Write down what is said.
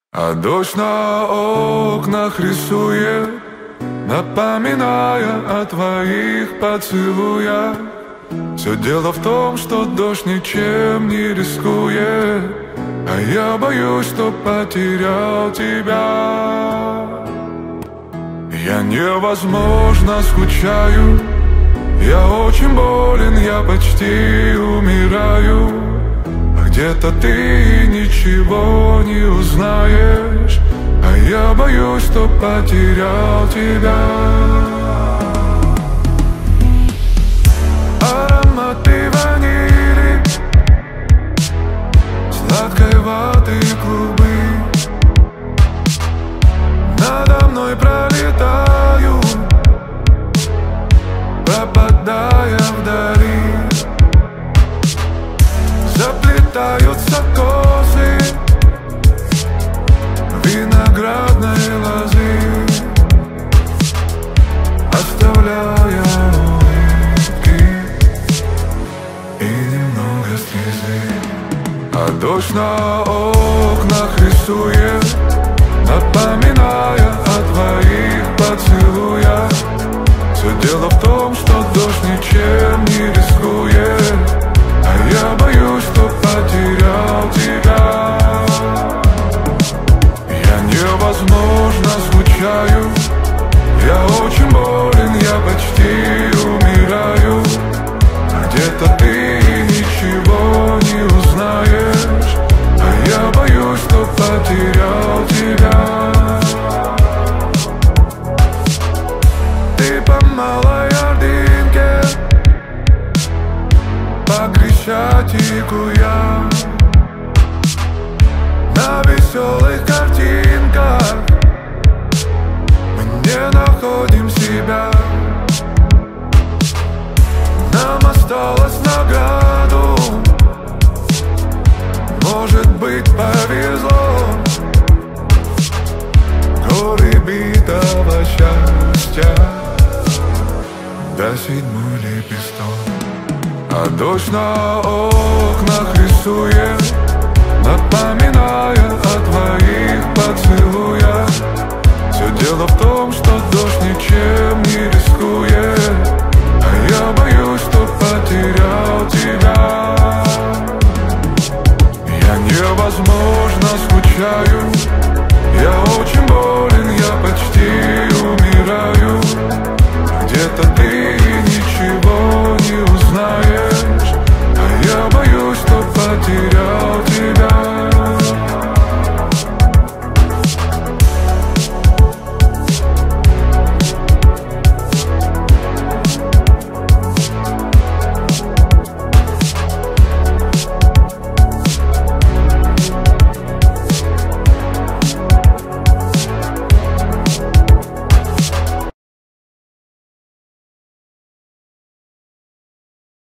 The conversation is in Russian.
А дождь на окнах рисует, напоминая о твоих поцелуях. Все дело в том, что дождь ничем не рискует, а я боюсь, что потерял тебя. Я невозможно скучаю, я очень болен, я почти умираю. А где-то ты ничего не узнаешь, а я боюсь, что потерял тебя. Ароматы ванили, сладкой ваты клубы надо мной пролетают, пропадая вдали. Заплетаются косы виноградной лозы, оставляя улыбки и немного слезы. А дождь на окнах рисует, напоминая о твоих поцелуях. Все дело в том, что дождь ничем не рискует, а я боюсь, что потерял тебя. Я невозможно скучаю, я очень болен, я почти умираю. А где-то ты ничего не узнаешь, а я боюсь, что потерял тебя. Ты по малой Ордынке, по Крещатику я, на веселых картинках мы не находим себя. Нам осталось награду, может быть, повезло. Горы битого счастья до седьмой лепесток. А дождь на окнах рисует, напоминая о твоих поцелуях. Все дело в том, что дождь ничем не рискует, а я боюсь, что потерял тебя. Я невозможно скучаю,